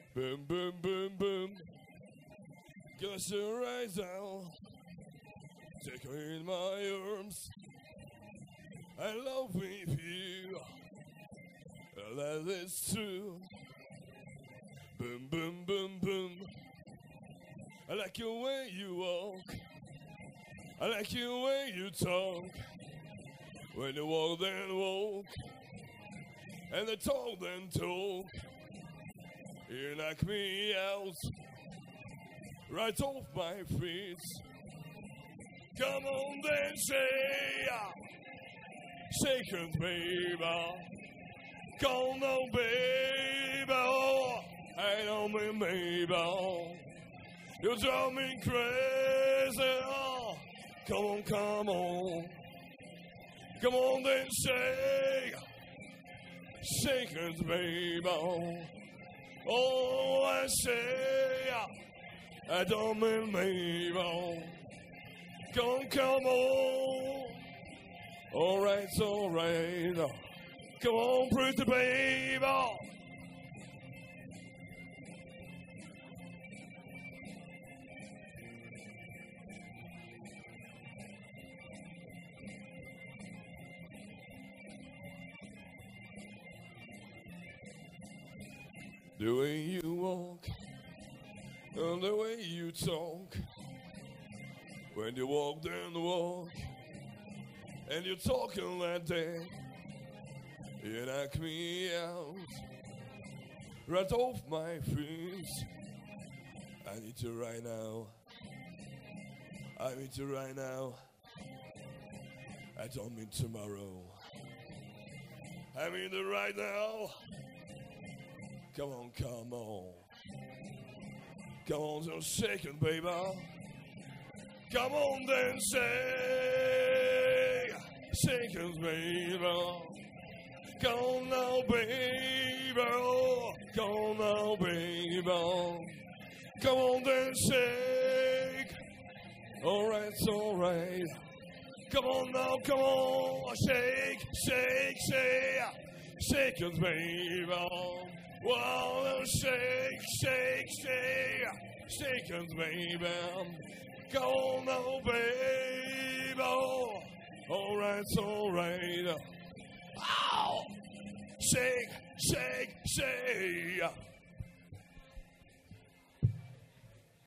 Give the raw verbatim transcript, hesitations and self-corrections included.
Boom, boom, boom, boom. Goes right down. Take her in my arms. I love with you. That is true. Boom, boom, boom, boom. I like the way you walk. I like the way you talk. When you walk, then walk. And they talk, then talk. You knock me out. Right off my feet. Come on, then say. Shake it, baby. Come on, baby. I don't mean baby. You drive me crazy. Come on, come on. Come on, then shake. Shake it, baby. Oh, I say, I don't mean baby. Come, come on. All right, all right. Come on, pretty baby. The way you walk, and the way you talk. When you walk, then walk, and you're talking like that. You knock me out, right off my feet. I need to right now. I need to right now. I don't mean tomorrow. I mean the right now. Come on, come on. Come on, just shake it, baby. Come on, then shake. Shake it, baby. Come on now, baby. Come on now, baby. Come on, then shake. All right, all right. Come on now, come on. Shake, shake, shake. Shake it, baby. Well, shake, shake, shake. Shake it, baby. Come on now, baby. All right, all right. Ow! Shake, shake, shake.